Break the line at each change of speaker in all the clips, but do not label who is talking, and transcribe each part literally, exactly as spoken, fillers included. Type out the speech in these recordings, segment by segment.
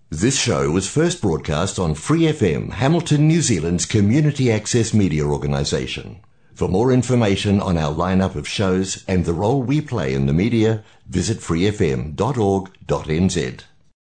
This show was first broadcast on Free F M, Hamilton, New Zealand's community access media organisation. For more information on our lineup of shows and the role we play in the media, visit free f m dot org dot n z.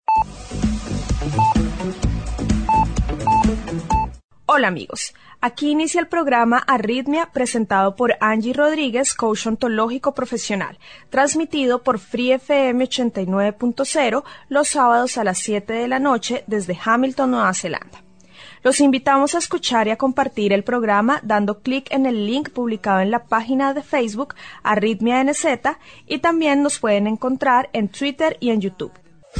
Hola amigos, aquí inicia el programa Arritmia presentado por Angie Rodríguez, coach ontológico profesional, transmitido por Free F M ochenta y nueve punto cero los sábados a las siete de la noche desde Hamilton, Nueva Zelanda. Los invitamos a escuchar y a compartir el programa dando clic en el link publicado en la página de Facebook Arritmia N Z y también nos pueden encontrar en Twitter y en YouTube.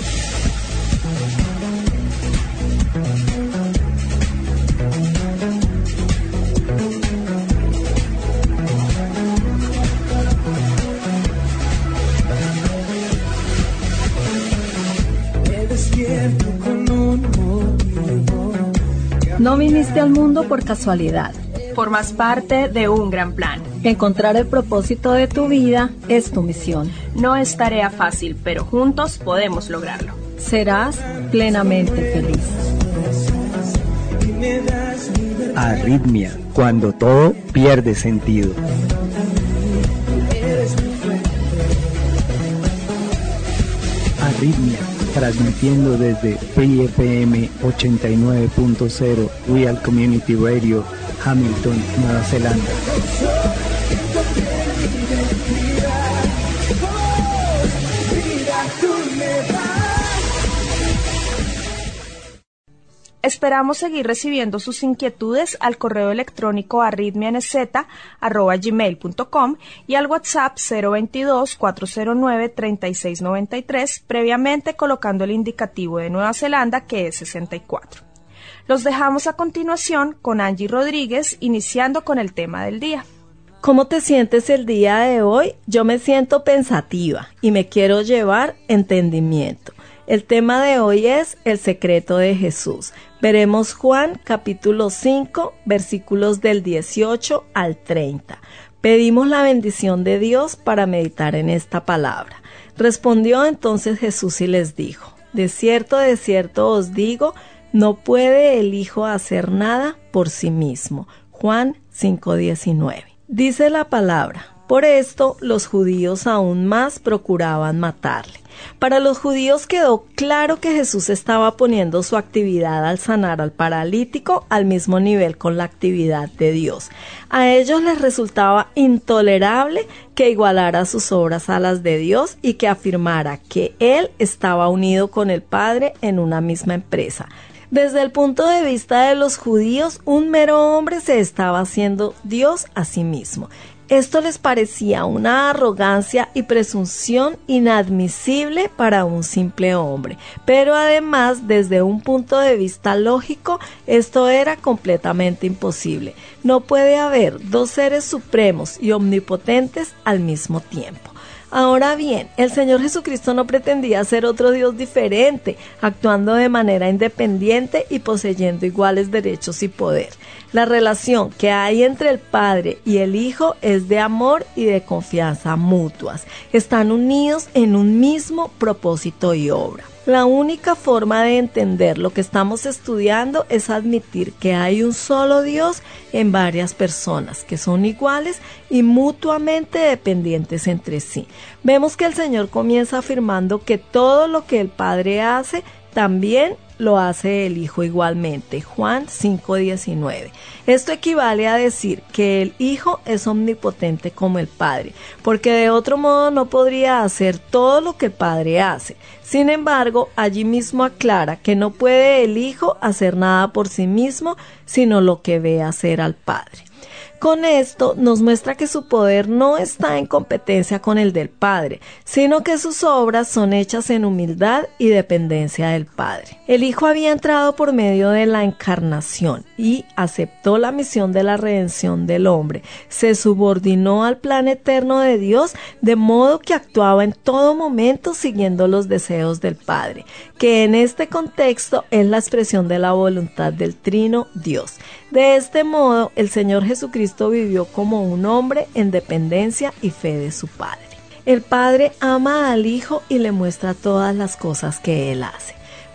No viniste al mundo por casualidad.
Formas parte de un gran plan.
Encontrar el propósito de tu vida es tu misión.
No es tarea fácil, pero juntos podemos lograrlo.
Serás plenamente feliz.
Arritmia, cuando todo pierde sentido. Arritmia, transmitiendo desde Free F M ochenta y nueve punto cero Real Community Radio, Hamilton, Nueva Zelanda.
Esperamos seguir recibiendo sus inquietudes al correo electrónico arritmia n z arroba gmail punto com y al WhatsApp cero veintidós, cuatro cero nueve, treinta y seis noventa y tres, previamente colocando el indicativo de Nueva Zelanda que es sesenta y cuatro. Los dejamos a continuación con Angie Rodríguez, iniciando con el tema del día.
¿Cómo te sientes el día de hoy? Yo me siento pensativa y me quiero llevar entendimiento. El tema de hoy es el secreto de Jesús. Veremos Juan capítulo cinco, versículos del dieciocho al treinta. Pedimos la bendición de Dios para meditar en esta palabra. Respondió entonces Jesús y les dijo: De cierto, de cierto os digo, no puede el Hijo hacer nada por sí mismo. Juan cinco diecinueve. Dice la palabra: por esto los judíos aún más procuraban matarle. Para los judíos quedó claro que Jesús estaba poniendo su actividad al sanar al paralítico al mismo nivel con la actividad de Dios. A ellos les resultaba intolerable que igualara sus obras a las de Dios y que afirmara que Él estaba unido con el Padre en una misma empresa. Desde el punto de vista de los judíos, un mero hombre se estaba haciendo Dios a sí mismo. Esto les parecía una arrogancia y presunción inadmisible para un simple hombre, pero además, desde un punto de vista lógico, esto era completamente imposible. No puede haber dos seres supremos y omnipotentes al mismo tiempo. Ahora bien, el Señor Jesucristo no pretendía ser otro Dios diferente, actuando de manera independiente y poseyendo iguales derechos y poder. La relación que hay entre el Padre y el Hijo es de amor y de confianza mutuas. Están unidos en un mismo propósito y obra. La única forma de entender lo que estamos estudiando es admitir que hay un solo Dios en varias personas que son iguales y mutuamente dependientes entre sí. Vemos que el Señor comienza afirmando que todo lo que el Padre hace también lo hace el Hijo igualmente. Juan cinco diecinueve. Esto equivale a decir que el Hijo es omnipotente como el Padre, porque de otro modo no podría hacer todo lo que el Padre hace. Sin embargo, allí mismo aclara que no puede el Hijo hacer nada por sí mismo, sino lo que ve hacer al Padre. Con esto nos muestra que su poder no está en competencia con el del Padre, sino que sus obras son hechas en humildad y dependencia del Padre. El Hijo había entrado por medio de la encarnación y aceptó la misión de la redención del hombre. Se subordinó al plan eterno de Dios, de modo que actuaba en todo momento siguiendo los deseos del Padre, que en este contexto es la expresión de la voluntad del Trino Dios. De este modo, el Señor Jesucristo vivió como un hombre en dependencia y fe de su Padre. El Padre ama al Hijo y le muestra todas las cosas que Él hace.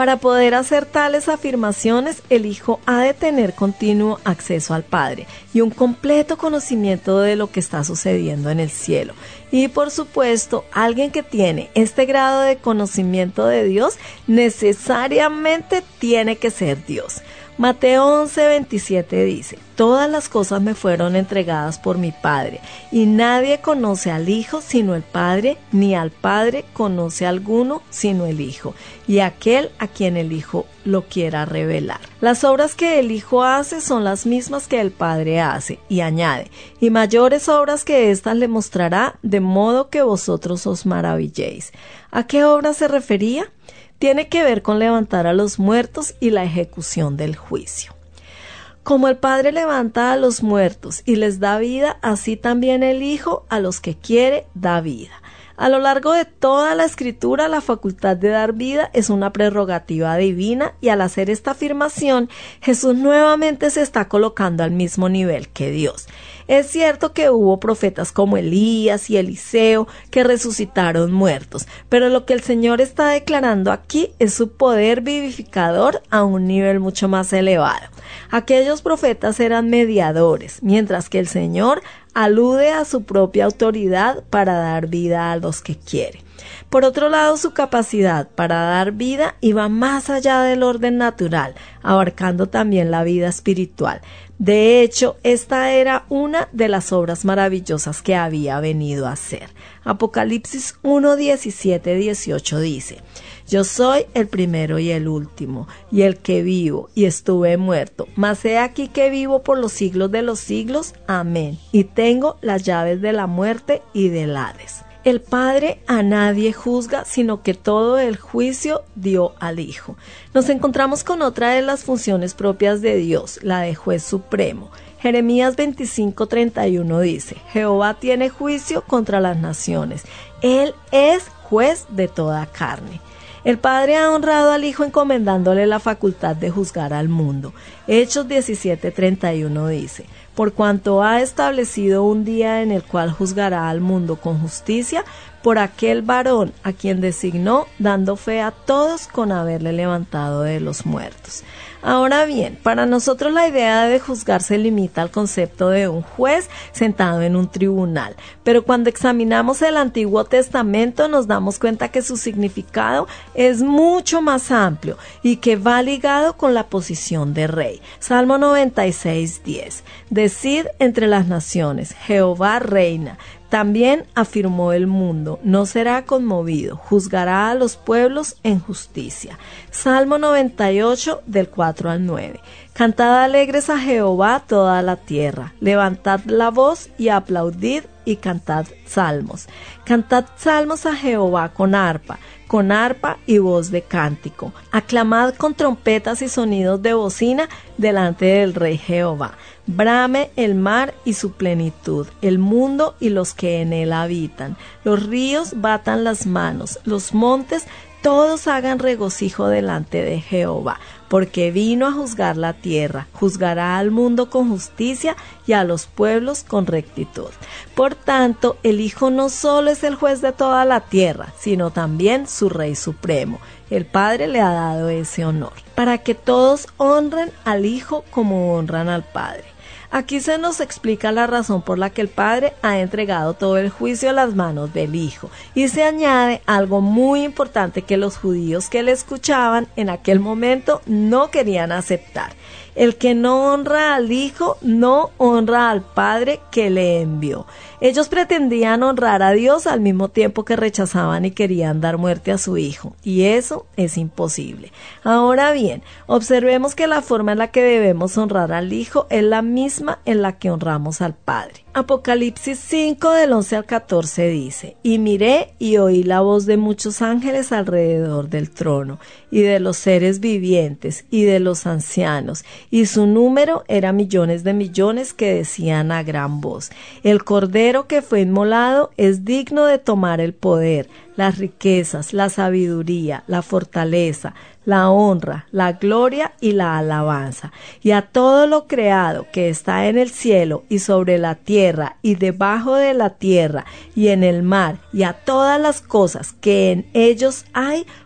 Para poder hacer tales afirmaciones, el Hijo ha de tener continuo acceso al Padre y un completo conocimiento de lo que está sucediendo en el cielo. Y por supuesto, alguien que tiene este grado de conocimiento de Dios necesariamente tiene que ser Dios. Mateo once veintisiete dice: todas las cosas me fueron entregadas por mi Padre, y nadie conoce al Hijo sino el Padre, ni al Padre conoce a alguno sino el Hijo, y aquel a quien el Hijo lo quiera revelar. Las obras que el Hijo hace son las mismas que el Padre hace, y añade: y mayores obras que éstas le mostrará, de modo que vosotros os maravilléis. ¿A qué obra se refería? Tiene que ver con levantar a los muertos y la ejecución del juicio. Como el Padre levanta a los muertos y les da vida, así también el Hijo a los que quiere da vida. A lo largo de toda la Escritura, la facultad de dar vida es una prerrogativa divina, y al hacer esta afirmación, Jesús nuevamente se está colocando al mismo nivel que Dios. Es cierto que hubo profetas como Elías y Eliseo que resucitaron muertos, pero lo que el Señor está declarando aquí es su poder vivificador a un nivel mucho más elevado. Aquellos profetas eran mediadores, mientras que el Señor alude a su propia autoridad para dar vida a los que quiere. Por otro lado, su capacidad para dar vida iba más allá del orden natural, abarcando también la vida espiritual. De hecho, esta era una de las obras maravillosas que había venido a hacer. Apocalipsis uno, diecisiete, dieciocho dice: yo soy el primero y el último, y el que vivo, y estuve muerto, mas he aquí que vivo por los siglos de los siglos. Amén. Y tengo las llaves de la muerte y del Hades. El Padre a nadie juzga, sino que todo el juicio dio al Hijo. Nos encontramos con otra de las funciones propias de Dios, la de juez supremo. Jeremías veinticinco, treinta y uno dice: Jehová tiene juicio contra las naciones. Él es juez de toda carne. El Padre ha honrado al Hijo encomendándole la facultad de juzgar al mundo. Hechos diecisiete, treinta y uno dice: por cuanto ha establecido un día en el cual juzgará al mundo con justicia, por aquel varón a quien designó, dando fe a todos con haberle levantado de los muertos. Ahora bien, para nosotros la idea de juzgar se limita al concepto de un juez sentado en un tribunal, pero cuando examinamos el Antiguo Testamento nos damos cuenta que su significado es mucho más amplio y que va ligado con la posición de rey. Salmo noventa y seis, diez: decid entre las naciones, Jehová reina. También afirmó el mundo, no será conmovido, juzgará a los pueblos en justicia. Salmo noventa y ocho, del cuatro al nueve. Cantad alegres a Jehová toda la tierra, levantad la voz y aplaudid y cantad salmos. Cantad salmos a Jehová con arpa, con arpa y voz de cántico. Aclamad con trompetas y sonidos de bocina delante del Rey Jehová. Brame el mar y su plenitud, el mundo y los que en él habitan. Los ríos batan las manos, los montes todos hagan regocijo delante de Jehová, porque vino a juzgar la tierra, juzgará al mundo con justicia y a los pueblos con rectitud. Por tanto, el Hijo no solo es el juez de toda la tierra, sino también su Rey Supremo. El Padre le ha dado ese honor, para que todos honren al Hijo como honran al Padre. Aquí se nos explica la razón por la que el Padre ha entregado todo el juicio a las manos del Hijo, y se añade algo muy importante que los judíos que le escuchaban en aquel momento no querían aceptar. El que no honra al Hijo no honra al Padre que le envió. Ellos pretendían honrar a Dios al mismo tiempo que rechazaban y querían dar muerte a su Hijo, y eso es imposible. Ahora bien, observemos que la forma en la que debemos honrar al Hijo es la misma en la que honramos al Padre. Apocalipsis cinco, del once al catorce dice: y miré y oí la voz de muchos ángeles alrededor del trono, y de los seres vivientes, y de los ancianos, y su número era millones de millones, que decían a gran voz: el Cordero que fue inmolado es digno de tomar el poder, las riquezas, la sabiduría, la fortaleza, la honra, la gloria y la alabanza. Y a todo lo creado que está en el cielo y sobre la tierra y debajo de la tierra y en el mar, y a todas las cosas que en ellos hay,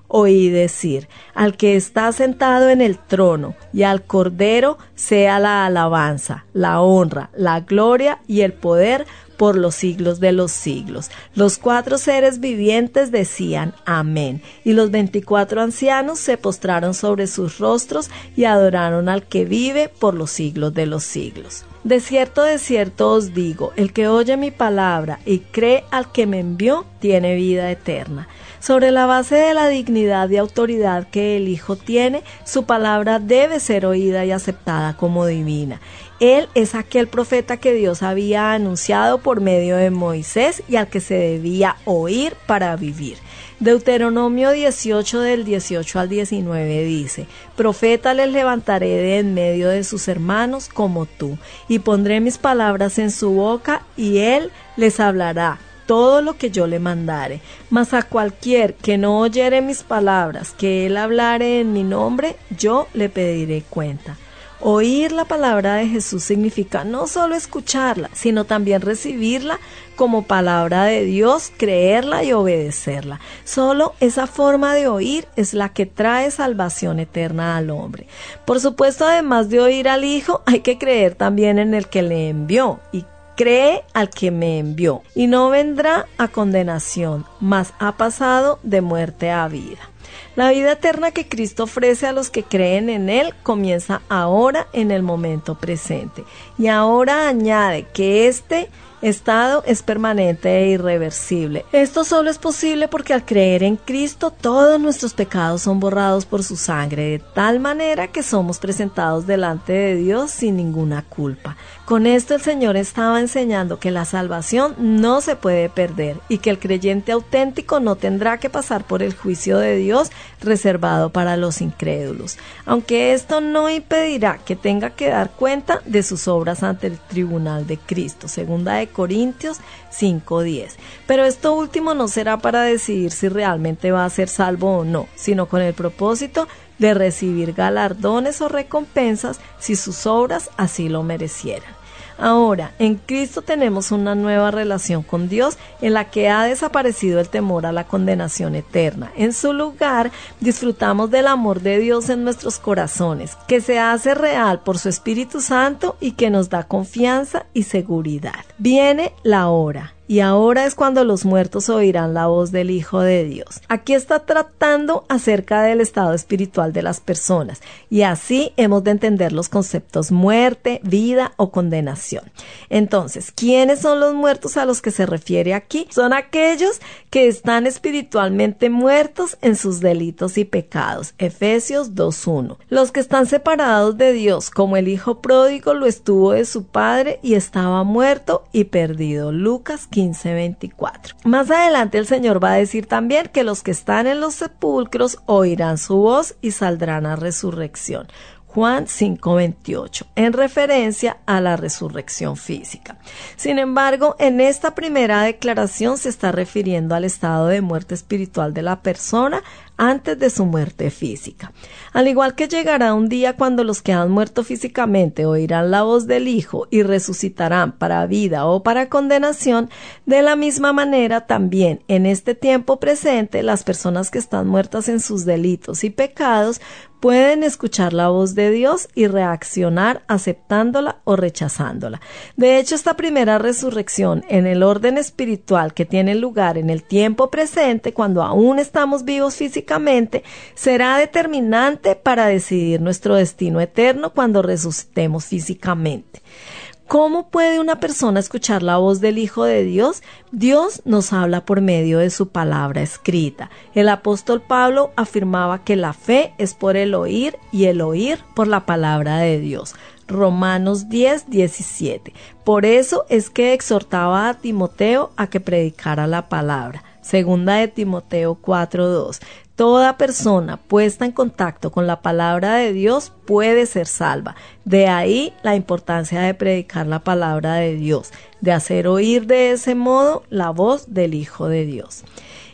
oí decir: al que está sentado en el trono y al Cordero sea la alabanza, la honra, la gloria y el poder por los siglos de los siglos. Los cuatro seres vivientes decían amén, y los veinticuatro ancianos se postraron sobre sus rostros y adoraron al que vive por los siglos de los siglos. De cierto, de cierto os digo, el que oye mi palabra y cree al que me envió, tiene vida eterna. Sobre la base de la dignidad y autoridad que el Hijo tiene, su palabra debe ser oída y aceptada como divina. Él es aquel profeta que Dios había anunciado por medio de Moisés y al que se debía oír para vivir. Deuteronomio dieciocho del dieciocho al diecinueve dice: profeta les levantaré de en medio de sus hermanos como tú, y pondré mis palabras en su boca, y él les hablará todo lo que yo le mandare. Mas a cualquier que no oyere mis palabras, que él hablare en mi nombre, yo le pediré cuenta. Oír la palabra de Jesús significa no solo escucharla, sino también recibirla como palabra de Dios, creerla y obedecerla. Solo esa forma de oír es la que trae salvación eterna al hombre. Por supuesto, además de oír al Hijo, hay que creer también en el que le envió, y cree al que me envió, y no vendrá a condenación, mas ha pasado de muerte a vida. La vida eterna que Cristo ofrece a los que creen en Él comienza ahora, en el momento presente. Y ahora añade que este estado es permanente e irreversible. Esto solo es posible porque al creer en Cristo todos nuestros pecados son borrados por su sangre, de tal manera que somos presentados delante de Dios sin ninguna culpa. Con esto el Señor estaba enseñando que la salvación no se puede perder y que el creyente auténtico no tendrá que pasar por el juicio de Dios reservado para los incrédulos, aunque esto no impedirá que tenga que dar cuenta de sus obras ante el tribunal de Cristo, segunda de Corintios cinco diez. Pero esto último no será para decidir si realmente va a ser salvo o no, sino con el propósito de recibir galardones o recompensas si sus obras así lo merecieran. Ahora, en Cristo tenemos una nueva relación con Dios en la que ha desaparecido el temor a la condenación eterna. En su lugar, disfrutamos del amor de Dios en nuestros corazones, que se hace real por su Espíritu Santo y que nos da confianza y seguridad. Viene la hora. Y ahora es cuando los muertos oirán la voz del Hijo de Dios. Aquí está tratando acerca del estado espiritual de las personas, y así hemos de entender los conceptos muerte, vida o condenación. Entonces, ¿quiénes son los muertos a los que se refiere aquí? Son aquellos que están espiritualmente muertos en sus delitos y pecados. Efesios dos uno. Los que están separados de Dios, como el hijo pródigo lo estuvo de su padre y estaba muerto y perdido. Lucas quince veinticuatro. Más adelante el Señor va a decir también que los que están en los sepulcros oirán su voz y saldrán a resurrección. Juan cinco veintiocho, en referencia a la resurrección física. Sin embargo, en esta primera declaración se está refiriendo al estado de muerte espiritual de la persona antes de su muerte física. Al igual que llegará un día cuando los que han muerto físicamente oirán la voz del Hijo y resucitarán para vida o para condenación, de la misma manera también en este tiempo presente las personas que están muertas en sus delitos y pecados pueden escuchar la voz de Dios y reaccionar aceptándola o rechazándola. De hecho, esta primera resurrección en el orden espiritual que tiene lugar en el tiempo presente, cuando aún estamos vivos físicamente, será determinante para decidir nuestro destino eterno cuando resucitemos físicamente. ¿Cómo puede una persona escuchar la voz del Hijo de Dios? Dios nos habla por medio de su palabra escrita. El apóstol Pablo afirmaba que la fe es por el oír y el oír por la palabra de Dios. Romanos diez diecisiete. Por eso es que exhortaba a Timoteo a que predicara la palabra. Segunda de Timoteo cuatro dos. Toda persona puesta en contacto con la palabra de Dios puede ser salva. De ahí la importancia de predicar la palabra de Dios, de hacer oír de ese modo la voz del Hijo de Dios.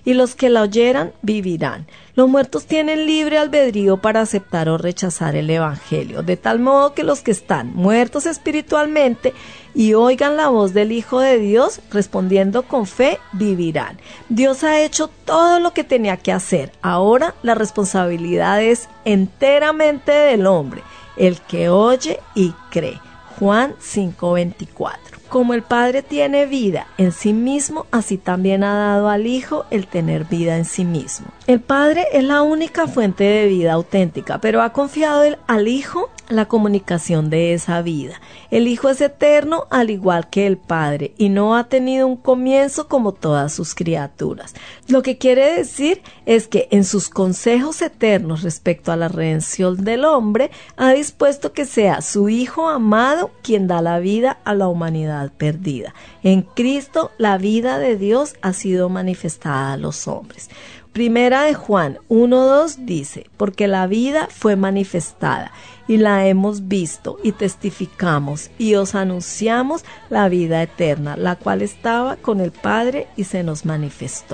y los que la oyeran vivirán. Los muertos tienen libre albedrío para aceptar o rechazar el Evangelio, de tal modo que los que están muertos espiritualmente y oigan la voz del Hijo de Dios, respondiendo con fe, vivirán. Dios ha hecho todo lo que tenía que hacer. Ahora la responsabilidad es enteramente del hombre, el que oye y cree. Juan cinco veinticuatro. Como el Padre tiene vida en sí mismo, así también ha dado al Hijo el tener vida en sí mismo. El Padre es la única fuente de vida auténtica, pero ha confiado al Hijo la comunicación de esa vida. El Hijo es eterno al igual que el Padre y no ha tenido un comienzo como todas sus criaturas. Lo que quiere decir es que en sus consejos eternos respecto a la redención del hombre, ha dispuesto que sea su Hijo amado quien da la vida a la humanidad perdida. En Cristo la vida de Dios ha sido manifestada a los hombres. Primera de Juan uno dos dice, porque la vida fue manifestada y la hemos visto y testificamos y os anunciamos la vida eterna, la cual estaba con el Padre y se nos manifestó.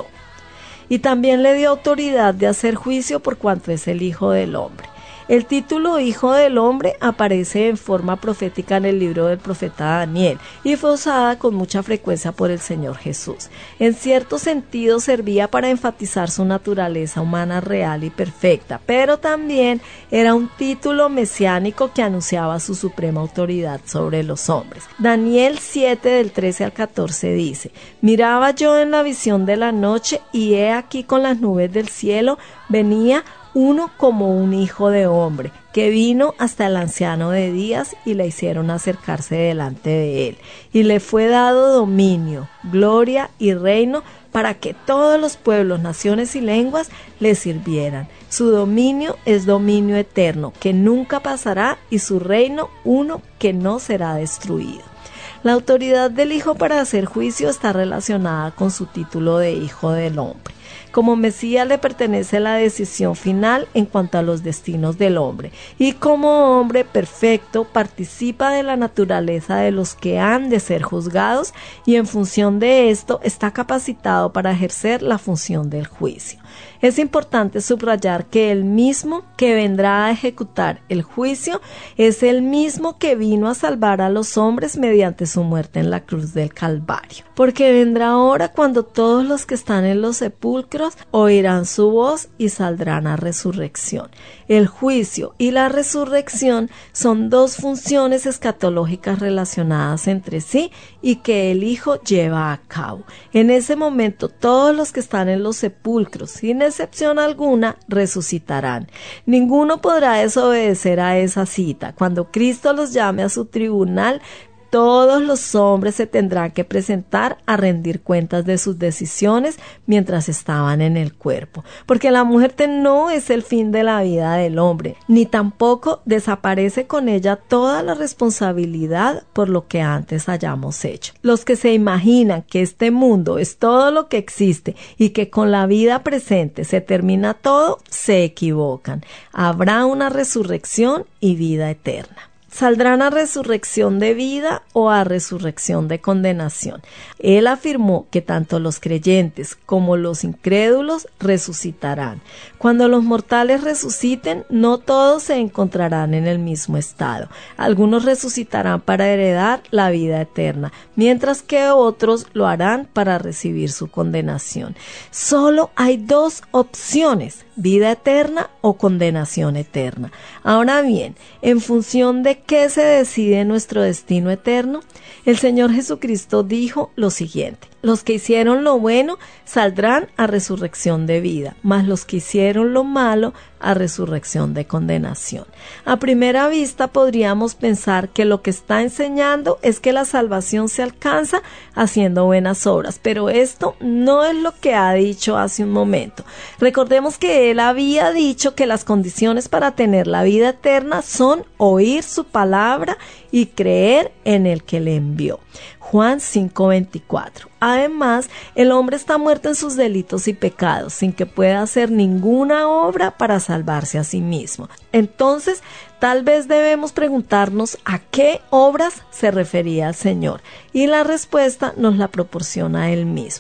Y también le dio autoridad de hacer juicio por cuanto es el Hijo del Hombre. El título Hijo del Hombre aparece en forma profética en el libro del profeta Daniel y fue usada con mucha frecuencia por el Señor Jesús. En cierto sentido servía para enfatizar su naturaleza humana real y perfecta, pero también era un título mesiánico que anunciaba su suprema autoridad sobre los hombres. Daniel siete del trece al catorce dice, miraba yo en la visión de la noche y he aquí con las nubes del cielo venía uno como un hijo de hombre, que vino hasta el anciano de días y le hicieron acercarse delante de él. Y le fue dado dominio, gloria y reino para que todos los pueblos, naciones y lenguas le sirvieran. Su dominio es dominio eterno, que nunca pasará, y su reino uno que no será destruido. La autoridad del Hijo para hacer juicio está relacionada con su título de Hijo del Hombre. Como Mesías le pertenece la decisión final en cuanto a los destinos del hombre, y como hombre perfecto participa de la naturaleza de los que han de ser juzgados, y en función de esto está capacitado para ejercer la función del juicio. Es importante subrayar que el mismo que vendrá a ejecutar el juicio es el mismo que vino a salvar a los hombres mediante su muerte en la cruz del Calvario. Porque vendrá hora cuando todos los que están en los sepulcros oirán su voz y saldrán a resurrección. El juicio y la resurrección son dos funciones escatológicas relacionadas entre sí y que el Hijo lleva a cabo. En ese momento todos los que están en los sepulcros, sin excepción alguna, resucitarán. Ninguno podrá desobedecer a esa cita. Cuando Cristo los llame a su tribunal, todos los hombres se tendrán que presentar a rendir cuentas de sus decisiones mientras estaban en el cuerpo, porque la muerte no es el fin de la vida del hombre, ni tampoco desaparece con ella toda la responsabilidad por lo que antes hayamos hecho. Los que se imaginan que este mundo es todo lo que existe y que con la vida presente se termina todo, se equivocan. Habrá una resurrección y vida eterna. ¿Saldrán a resurrección de vida o a resurrección de condenación? Él afirmó que tanto los creyentes como los incrédulos resucitarán. Cuando los mortales resuciten, no todos se encontrarán en el mismo estado. Algunos resucitarán para heredar la vida eterna, mientras que otros lo harán para recibir su condenación. Solo hay dos opciones: vida eterna o condenación eterna. Ahora bien, en función de qué se decide nuestro destino eterno, el Señor Jesucristo dijo lo siguiente: los que hicieron lo bueno saldrán a resurrección de vida, mas los que hicieron lo malo a resurrección de condenación. A primera vista podríamos pensar que lo que está enseñando es que la salvación se alcanza haciendo buenas obras, pero esto no es lo que ha dicho hace un momento. Recordemos que él había dicho que las condiciones para tener la vida eterna son oír su palabra y creer en el que le envió. Juan cinco veinticuatro. Además, el hombre está muerto en sus delitos y pecados, sin que pueda hacer ninguna obra para salvarse a sí mismo. Entonces, tal vez debemos preguntarnos a qué obras se refería el Señor, y la respuesta nos la proporciona él mismo.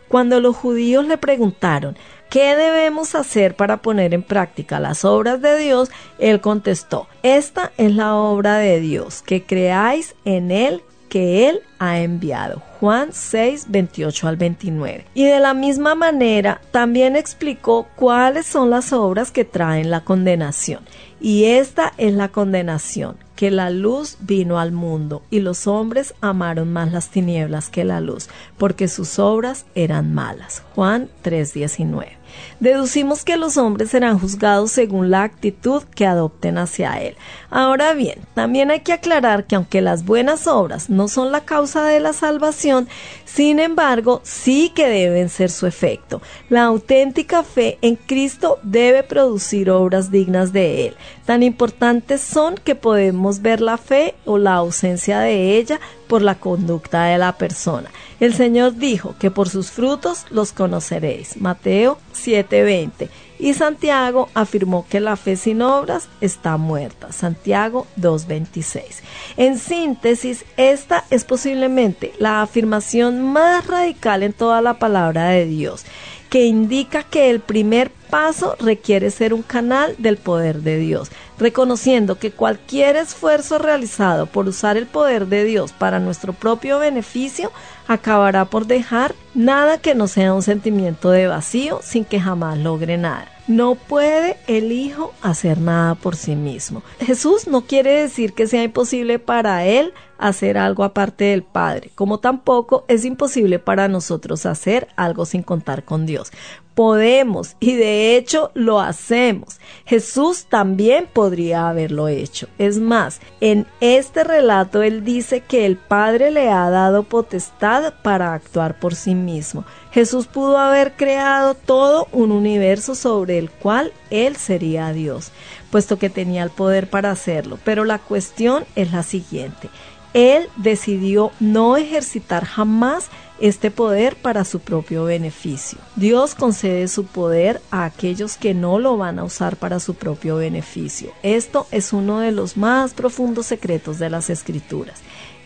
Cuando los judíos le preguntaron ¿qué debemos hacer para poner en práctica las obras de Dios?, él contestó: esta es la obra de Dios, que creáis en Él que Él ha enviado. Juan seis, veintiocho al veintinueve. Y de la misma manera también explicó cuáles son las obras que traen la condenación. Y esta es la condenación, que la luz vino al mundo, y los hombres amaron más las tinieblas que la luz, porque sus obras eran malas. Juan tres, diecinueve. Deducimos que los hombres serán juzgados según la actitud que adopten hacia Él. Ahora bien, también hay que aclarar que aunque las buenas obras no son la causa de la salvación, sin embargo, sí que deben ser su efecto. La auténtica fe en Cristo debe producir obras dignas de Él. Tan importantes son que podemos ver la fe o la ausencia de ella por la conducta de la persona. El Señor dijo que por sus frutos los conoceréis. Mateo siete, veinte. Y Santiago afirmó que la fe sin obras está muerta. Santiago dos, veintiséis. En síntesis, esta es posiblemente la afirmación más radical en toda la palabra de Dios, que indica que el primer paso requiere ser un canal del poder de Dios, reconociendo que cualquier esfuerzo realizado por usar el poder de Dios para nuestro propio beneficio acabará por dejar nada que no sea un sentimiento de vacío sin que jamás logre nada. No puede el Hijo hacer nada por sí mismo. Jesús no quiere decir que sea imposible para Él hacer algo aparte del Padre, como tampoco es imposible para nosotros hacer algo sin contar con Dios. Podemos, y de hecho lo hacemos. Jesús también podría haberlo hecho. Es más, en este relato Él dice que el Padre le ha dado potestad para actuar por sí mismo. Jesús pudo haber creado todo un universo sobre el cual Él sería Dios, puesto que tenía el poder para hacerlo. Pero la cuestión es la siguiente: Él decidió no ejercitar jamás este poder para su propio beneficio. Dios concede su poder a aquellos que no lo van a usar para su propio beneficio. Esto es uno de los más profundos secretos de las Escrituras.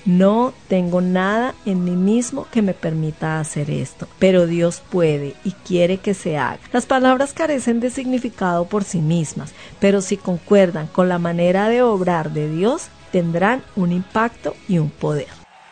No tengo nada en mí mismo que me permita hacer esto, pero Dios puede y quiere que se haga. Las palabras carecen de significado por sí mismas, pero si concuerdan con la manera de obrar de Dios, tendrán un impacto y un poder.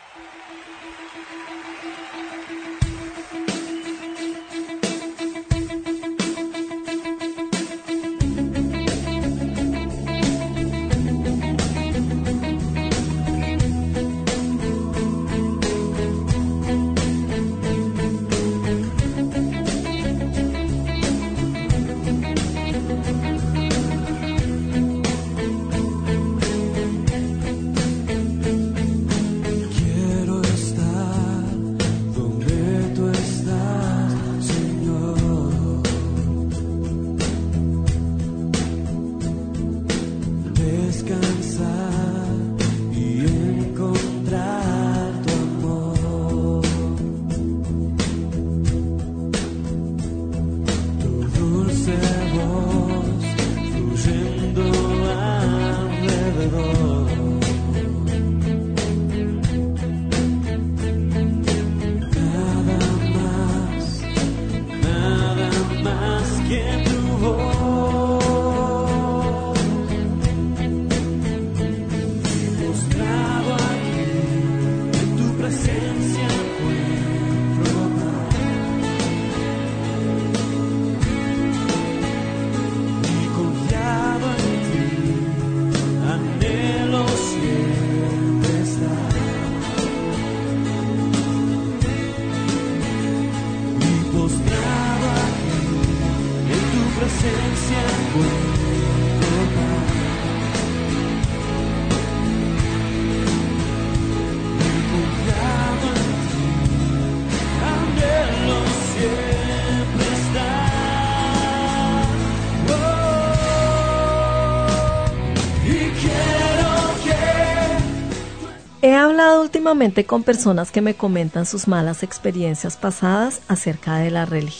He hablado últimamente con personas que me comentan sus malas experiencias pasadas acerca de la religión.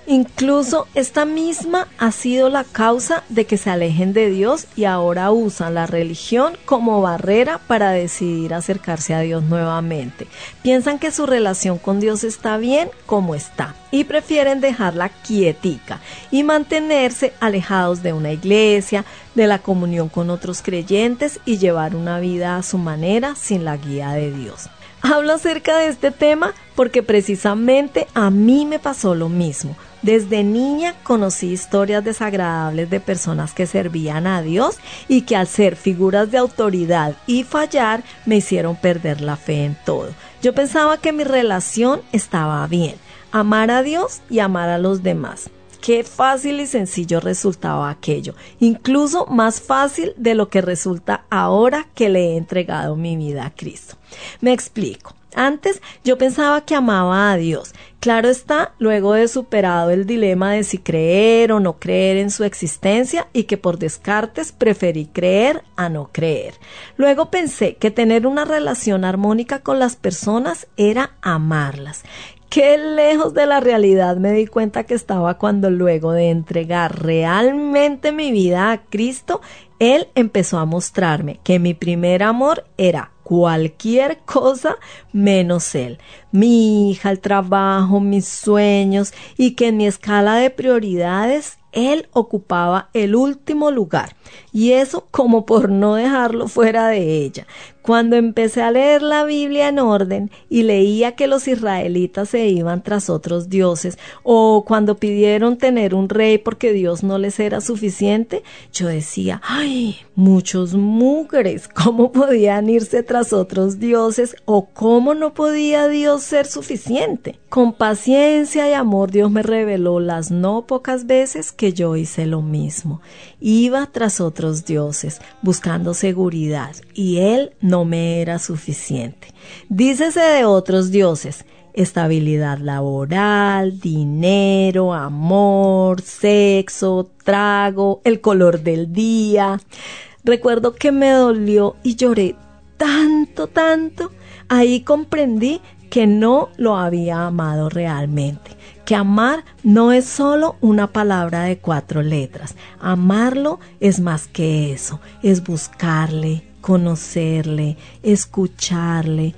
Incluso esta misma ha sido la causa de que se alejen de Dios y ahora usan la religión como barrera para decidir acercarse a Dios nuevamente. Piensan que su relación con Dios está bien como está y prefieren dejarla quietica y mantenerse alejados de una iglesia, de la comunión con otros creyentes y llevar una vida a su manera sin la guía de Dios. Hablo acerca de este tema porque precisamente a mí me pasó lo mismo. Desde niña conocí historias desagradables de personas que servían a Dios y que al ser figuras de autoridad y fallar me hicieron perder la fe en todo. Yo pensaba que mi relación estaba bien, amar a Dios y amar a los demás. Qué fácil y sencillo resultaba aquello, incluso más fácil de lo que resulta ahora que le he entregado mi vida a Cristo. Me explico. Antes yo pensaba que amaba a Dios. Claro está, luego de superado el dilema de si creer o no creer en su existencia y que por descartes preferí creer a no creer. Luego pensé que tener una relación armónica con las personas era amarlas. Qué lejos de la realidad me di cuenta que estaba cuando luego de entregar realmente mi vida a Cristo, Él empezó a mostrarme que mi primer amor era cualquier cosa menos Él, mi hija, el trabajo, mis sueños, y que en mi escala de prioridades Él ocupaba el último lugar, y eso como por no dejarlo fuera de ella. Cuando empecé a leer la Biblia en orden y leía que los israelitas se iban tras otros dioses, o cuando pidieron tener un rey porque Dios no les era suficiente, yo decía, ¡ay! Muchos mugres, ¿cómo podían irse tras otros dioses? ¿O cómo no podía Dios ser suficiente? Con paciencia y amor Dios me reveló las no pocas veces que yo hice lo mismo. Iba tras otros dioses, buscando seguridad, y Él no me era suficiente. Dícese de otros dioses: estabilidad laboral, dinero, amor, sexo, trago, el color del día. Recuerdo que me dolió y lloré tanto, tanto. Ahí comprendí que no lo había amado realmente, que amar no es solo una palabra de cuatro letras. Amarlo es más que eso, es buscarle, conocerle, escucharle,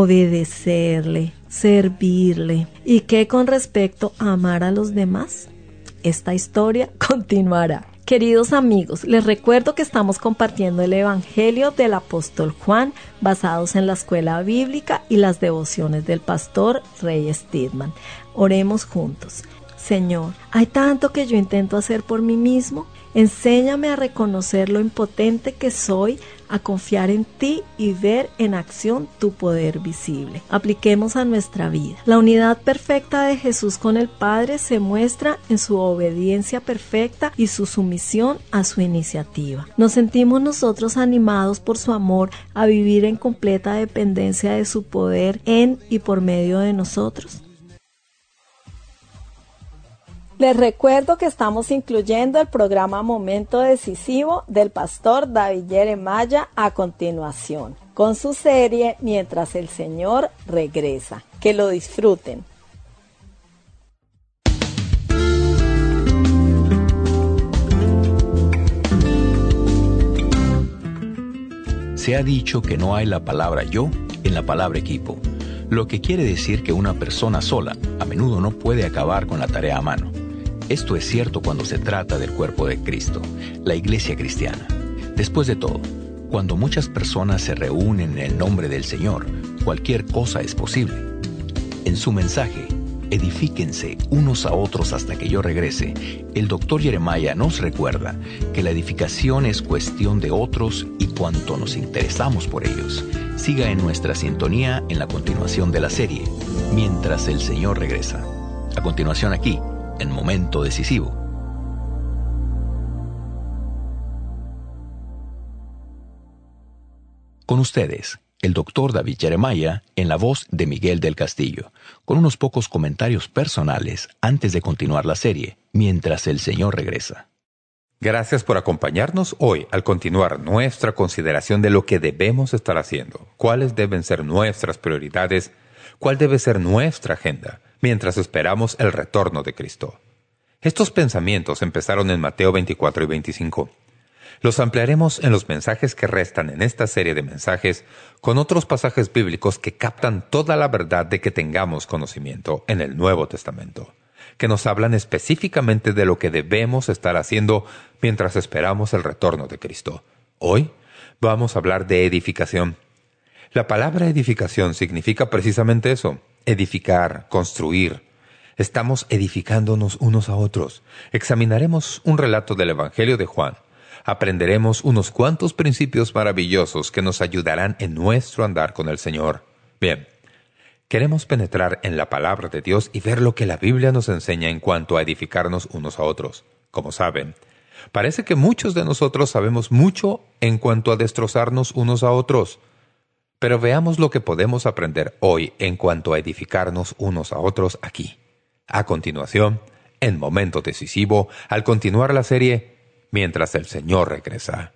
obedecerle, servirle. ¿Y qué con respecto a amar a los demás? Esta historia continuará. Queridos amigos, les recuerdo que estamos compartiendo el Evangelio del apóstol Juan, basados en la escuela bíblica y las devociones del pastor Ray Stedman. Oremos juntos. Señor, hay tanto que yo intento hacer por mí mismo. Enséñame a reconocer lo impotente que soy, a confiar en ti y ver en acción tu poder visible. Apliquemos a nuestra vida. La unidad perfecta de Jesús con el Padre se muestra en su obediencia perfecta y su sumisión a su iniciativa. ¿Nos sentimos nosotros animados por su amor a vivir en completa dependencia de su poder en y por medio de nosotros? Les recuerdo que estamos incluyendo el programa Momento Decisivo del pastor David Jeremiah a continuación, con su serie Mientras el Señor Regresa. Que lo disfruten.
Se ha dicho que no hay la palabra yo en la palabra equipo, lo que quiere decir que una persona sola a menudo no puede acabar con la tarea a mano. Esto es cierto cuando se trata del cuerpo de Cristo, la iglesia cristiana. Después de todo, cuando muchas personas se reúnen en el nombre del Señor, cualquier cosa es posible. En su mensaje, Edifíquense unos a otros hasta que yo regrese, el doctor Jeremiah nos recuerda que la edificación es cuestión de otros y cuanto nos interesamos por ellos. Siga en nuestra sintonía en la continuación de la serie, Mientras el Señor Regresa. A continuación aquí, en Momento Decisivo. Con ustedes, el doctor David Jeremiah, en la voz de Miguel del Castillo, con unos pocos comentarios personales antes de continuar la serie, Mientras el Señor Regresa.
Gracias por acompañarnos hoy al continuar nuestra consideración de lo que debemos estar haciendo, cuáles deben ser nuestras prioridades, cuál debe ser nuestra agenda, mientras esperamos el retorno de Cristo. Estos pensamientos empezaron en Mateo veinticuatro y veinticinco. Los ampliaremos en los mensajes que restan en esta serie de mensajes con otros pasajes bíblicos que captan toda la verdad de que tengamos conocimiento en el Nuevo Testamento, que nos hablan específicamente de lo que debemos estar haciendo mientras esperamos el retorno de Cristo. Hoy vamos a hablar de edificación. La palabra edificación significa precisamente eso: edificar, construir. Estamos edificándonos unos a otros. Examinaremos un relato del Evangelio de Juan. Aprenderemos unos cuantos principios maravillosos que nos ayudarán en nuestro andar con el Señor. Bien, queremos penetrar en la palabra de Dios y ver lo que la Biblia nos enseña en cuanto a edificarnos unos a otros. Como saben, parece que muchos de nosotros sabemos mucho en cuanto a destrozarnos unos a otros. Pero veamos lo que podemos aprender hoy en cuanto a edificarnos unos a otros aquí. A continuación, en Momento Decisivo, al continuar la serie Mientras el Señor regresa.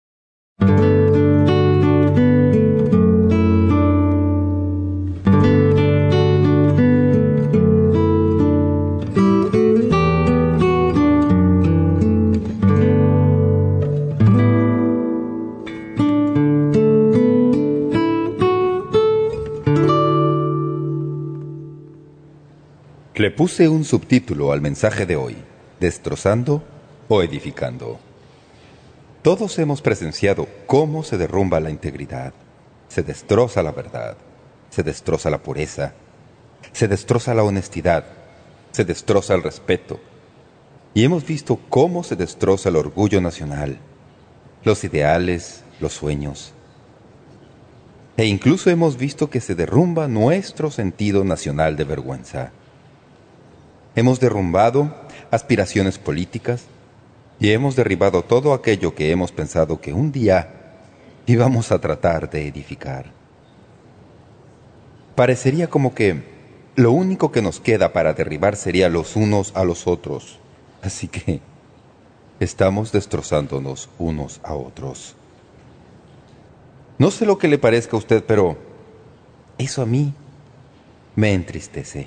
Le puse un subtítulo al mensaje de hoy: ¿destrozando o edificando? Todos hemos presenciado cómo se derrumba la integridad, se destroza la verdad, se destroza la pureza, se destroza la honestidad, se destroza el respeto. Y hemos visto cómo se destroza el orgullo nacional, los ideales, los sueños. E incluso hemos visto que se derrumba nuestro sentido nacional de vergüenza. Hemos derrumbado aspiraciones políticas y hemos derribado todo aquello que hemos pensado que un día íbamos a tratar de edificar. Parecería como que lo único que nos queda para derribar sería los unos a los otros. Así que estamos destrozándonos unos a otros. No sé lo que le parezca a usted, pero eso a mí me entristece.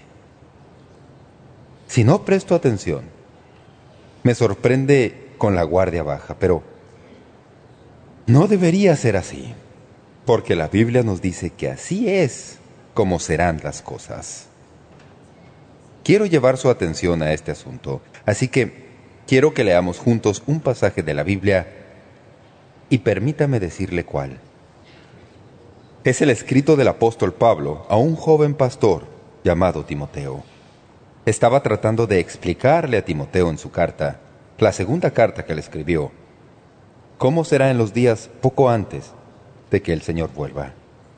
Si no presto atención, me sorprende con la guardia baja, pero no debería ser así, porque la Biblia nos dice que así es como serán las cosas. Quiero llevar su atención a este asunto, así que quiero que leamos juntos un pasaje de la Biblia y permítame decirle cuál. Es el escrito del apóstol Pablo a un joven pastor llamado Timoteo. Estaba tratando de explicarle a Timoteo en su carta, la segunda carta que le escribió, cómo será en los días poco antes de que el Señor vuelva.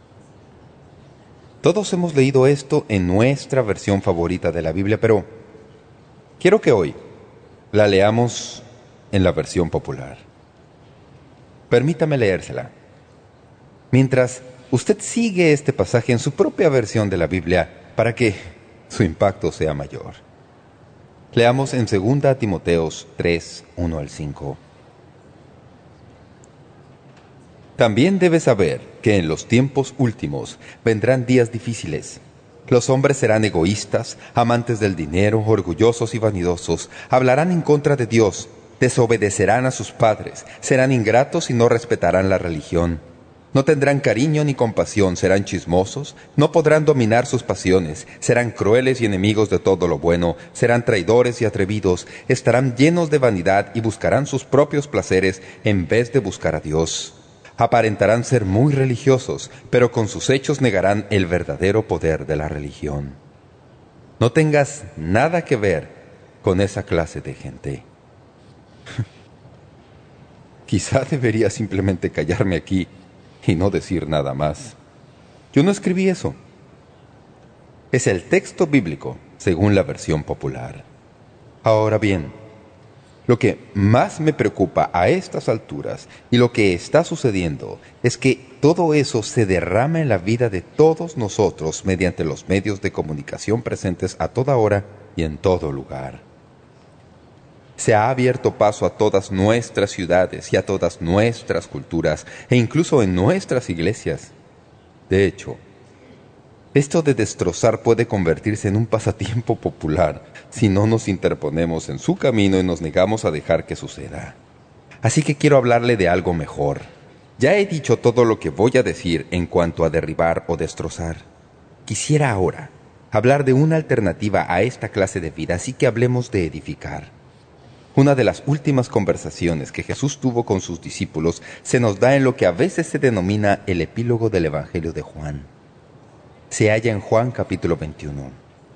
Todos hemos leído esto en nuestra versión favorita de la Biblia, pero quiero que hoy la leamos en la versión popular. Permítame leérsela. Mientras usted sigue este pasaje en su propia versión de la Biblia para que su impacto sea mayor. Leamos en segunda Timoteos tres, uno al cinco. También debes saber que en los tiempos últimos vendrán días difíciles. Los hombres serán egoístas, amantes del dinero, orgullosos y vanidosos, hablarán en contra de Dios, desobedecerán a sus padres, serán ingratos y no respetarán la religión. No tendrán cariño ni compasión, serán chismosos, no podrán dominar sus pasiones, serán crueles y enemigos de todo lo bueno, serán traidores y atrevidos, estarán llenos de vanidad y buscarán sus propios placeres en vez de buscar a Dios. Aparentarán ser muy religiosos, pero con sus hechos negarán el verdadero poder de la religión. No tengas nada que ver con esa clase de gente. Quizá debería simplemente callarme aquí y no decir nada más. Yo no escribí eso. Es el texto bíblico, según la versión popular. Ahora bien, lo que más me preocupa a estas alturas y lo que está sucediendo es que todo eso se derrama en la vida de todos nosotros mediante los medios de comunicación presentes a toda hora y en todo lugar. Se ha abierto paso a todas nuestras ciudades y a todas nuestras culturas, e incluso en nuestras iglesias. De hecho, Esto de destrozar puede convertirse en un pasatiempo popular si no nos interponemos en su camino y nos negamos a dejar que suceda. Así que quiero hablarle de algo mejor. Ya he dicho todo lo que voy a decir en cuanto a derribar o destrozar. Quisiera ahora hablar de una alternativa a esta clase de vida, así que hablemos de edificar. Una de las últimas conversaciones que Jesús tuvo con sus discípulos se nos da en lo que a veces se denomina el epílogo del Evangelio de Juan. Se halla en Juan capítulo veintiuno.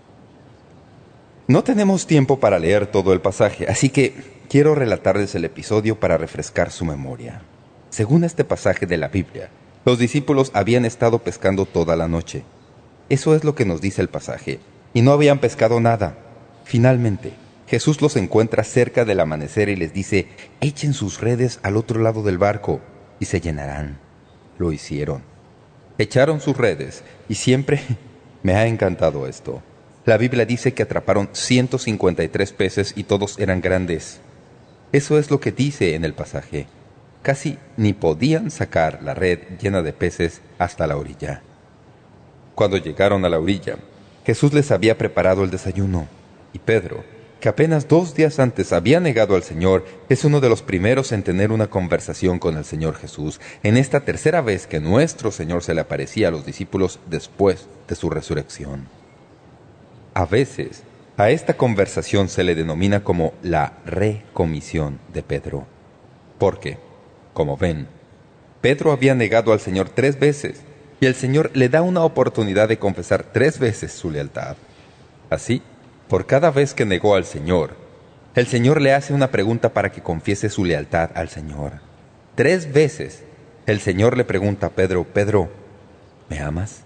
No tenemos tiempo para leer todo el pasaje, así que quiero relatarles el episodio para refrescar su memoria. Según este pasaje de la Biblia, los discípulos habían estado pescando toda la noche. Eso es lo que nos dice el pasaje, y no habían pescado nada. Finalmente, Jesús los encuentra cerca del amanecer y les dice: «Echen sus redes al otro lado del barco y se llenarán». Lo hicieron. Echaron sus redes y siempre me ha encantado esto. La Biblia dice que atraparon ciento cincuenta y tres peces y todos eran grandes. Eso es lo que dice en el pasaje. Casi ni podían sacar la red llena de peces hasta la orilla. Cuando llegaron a la orilla, Jesús les había preparado el desayuno, y Pedro, que apenas dos días antes había negado al Señor, es uno de los primeros en tener una conversación con el Señor Jesús, en esta tercera vez que nuestro Señor se le aparecía a los discípulos después de su resurrección. A veces, a esta conversación se le denomina como la recomisión de Pedro. Porque, como ven, Pedro había negado al Señor tres veces, y el Señor le da una oportunidad de confesar tres veces su lealtad. Así, por cada vez que negó al Señor, el Señor le hace una pregunta para que confiese su lealtad al Señor. Tres veces el Señor le pregunta a Pedro: «Pedro, ¿me amas?».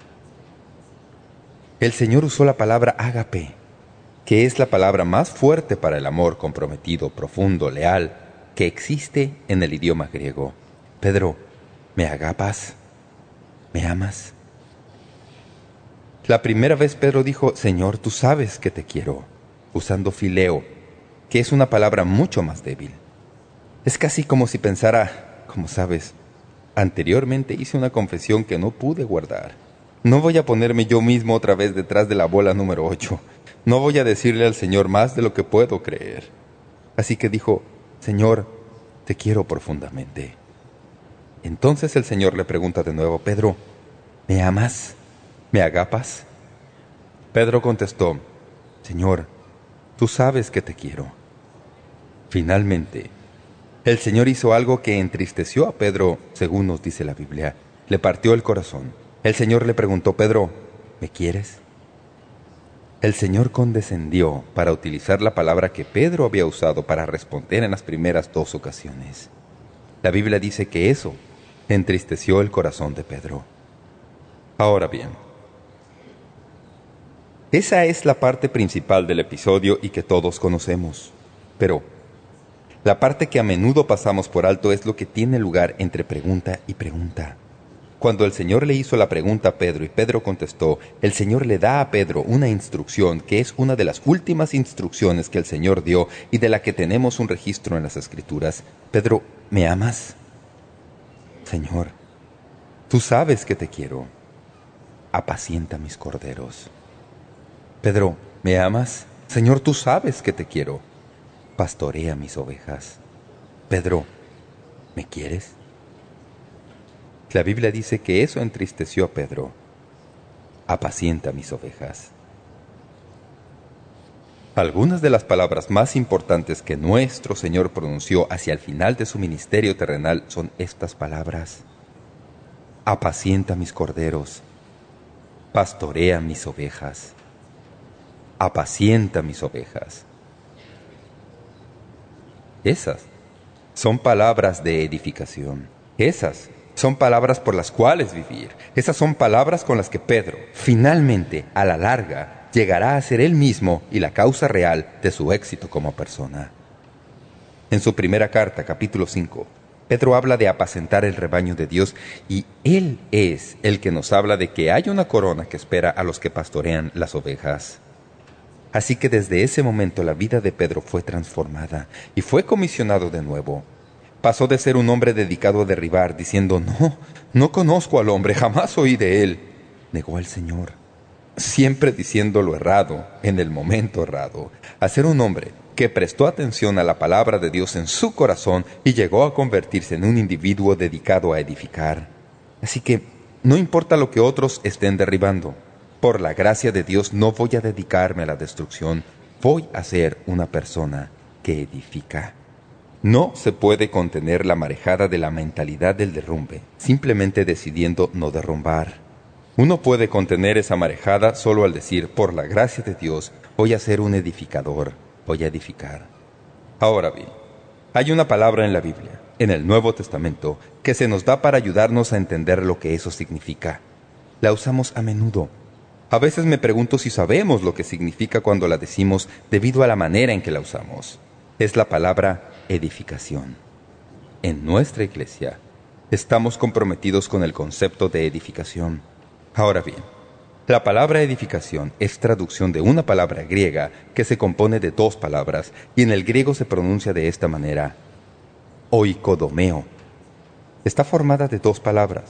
El Señor usó la palabra ágape, que es la palabra más fuerte para el amor comprometido, profundo, leal, que existe en el idioma griego. «Pedro, ¿me agapas? ¿Me amas?». La primera vez Pedro dijo: «Señor, tú sabes que te quiero», usando fileo, que es una palabra mucho más débil. Es casi como si pensara: «Como sabes, anteriormente hice una confesión que no pude guardar. No voy a ponerme yo mismo otra vez detrás de la bola número ocho. No voy a decirle al Señor más de lo que puedo creer». Así que dijo: «Señor, te quiero profundamente». Entonces el Señor le pregunta de nuevo: «Pedro, ¿me amas? ¿Me agapas?». Pedro contestó: «Señor, tú sabes que te quiero». Finalmente, el Señor hizo algo que entristeció a Pedro, según nos dice la Biblia. Le partió el corazón. El Señor le preguntó: «Pedro, ¿me quieres?». El Señor condescendió para utilizar la palabra que Pedro había usado para responder en las primeras dos ocasiones. La Biblia dice que eso entristeció el corazón de Pedro. Ahora bien, esa es la parte principal del episodio y que todos conocemos. Pero la parte que a menudo pasamos por alto es lo que tiene lugar entre pregunta y pregunta. Cuando el Señor le hizo la pregunta a Pedro y Pedro contestó, el Señor le da a Pedro una instrucción que es una de las últimas instrucciones que el Señor dio y de la que tenemos un registro en las Escrituras. «Pedro, ¿me amas?». «Señor, tú sabes que te quiero. Apacienta mis corderos». «Pedro, ¿me amas?». «Señor, tú sabes que te quiero. Pastorea mis ovejas». «Pedro, ¿me quieres?». La Biblia dice que eso entristeció a Pedro. «Apacienta mis ovejas». Algunas de las palabras más importantes que nuestro Señor pronunció hacia el final de su ministerio terrenal son estas palabras: «Apacienta mis corderos, pastorea mis ovejas». «Apacienta mis ovejas». Esas son palabras de edificación. Esas son palabras por las cuales vivir. Esas son palabras con las que Pedro, finalmente, a la larga, llegará a ser él mismo y la causa real de su éxito como persona. En su primera carta, capítulo cinco, Pedro habla de apacentar el rebaño de Dios, y él es el que nos habla de que hay una corona que espera a los que pastorean las ovejas. Así que desde ese momento la vida de Pedro fue transformada y fue comisionado de nuevo. Pasó de ser un hombre dedicado a derribar, diciendo: «No, no conozco al hombre, jamás oí de él», negó al Señor, siempre diciendo lo errado en el momento errado. A ser un hombre que prestó atención a la palabra de Dios en su corazón y llegó a convertirse en un individuo dedicado a edificar. Así que no importa lo que otros estén derribando, por la gracia de Dios no voy a dedicarme a la destrucción, voy a ser una persona que edifica. No se puede contener la marejada de la mentalidad del derrumbe, simplemente decidiendo no derrumbar. Uno puede contener esa marejada solo al decir, por la gracia de Dios, voy a ser un edificador, voy a edificar. Ahora bien, hay una palabra en la Biblia, en el Nuevo Testamento, que se nos da para ayudarnos a entender lo que eso significa. La usamos a menudo. A veces me pregunto si sabemos lo que significa cuando la decimos debido a la manera en que la usamos. Es la palabra edificación. En nuestra iglesia estamos comprometidos con el concepto de edificación. Ahora bien, la palabra edificación es traducción de una palabra griega que se compone de dos palabras y en el griego se pronuncia de esta manera: oikodomeo. Está formada de dos palabras.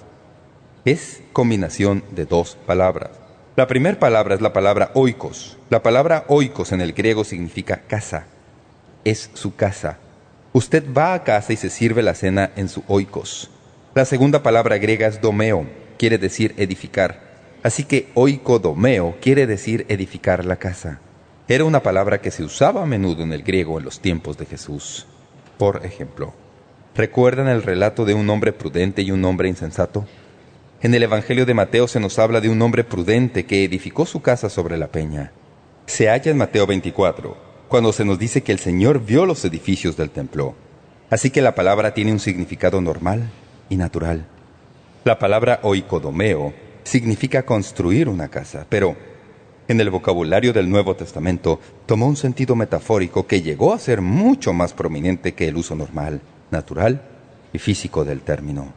Es combinación de dos palabras. La primera palabra es la palabra oikos. La palabra oikos en el griego significa casa. Es su casa. Usted va a casa y se sirve la cena en su oikos. La segunda palabra griega es domeo, quiere decir edificar. Así que oikodomeo quiere decir edificar la casa. Era una palabra que se usaba a menudo en el griego en los tiempos de Jesús. Por ejemplo, ¿recuerdan el relato de un hombre prudente y un hombre insensato? En el Evangelio de Mateo se nos habla de un hombre prudente que edificó su casa sobre la peña. Se halla en Mateo veinticuatro, cuando se nos dice que el Señor vio los edificios del templo. Así que la palabra tiene un significado normal y natural. La palabra oikodomeo significa construir una casa, pero en el vocabulario del Nuevo Testamento tomó un sentido metafórico que llegó a ser mucho más prominente que el uso normal, natural y físico del término.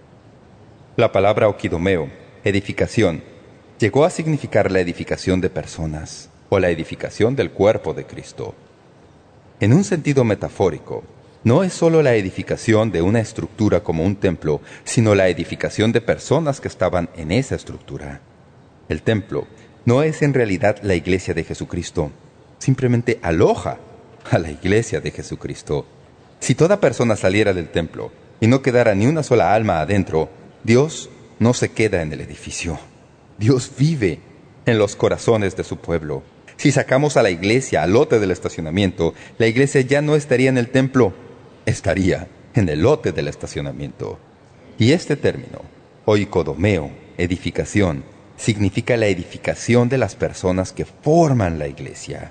La palabra okidomeo, edificación, llegó a significar la edificación de personas o la edificación del cuerpo de Cristo. En un sentido metafórico, no es solo la edificación de una estructura como un templo, sino la edificación de personas que estaban en esa estructura. El templo no es en realidad la iglesia de Jesucristo, simplemente aloja a la iglesia de Jesucristo. Si toda persona saliera del templo y no quedara ni una sola alma adentro, Dios no se queda en el edificio. Dios vive en los corazones de su pueblo. Si sacamos a la iglesia al lote del estacionamiento, la iglesia ya no estaría en el templo, estaría en el lote del estacionamiento. Y este término, oikodomeo, edificación, significa la edificación de las personas que forman la iglesia.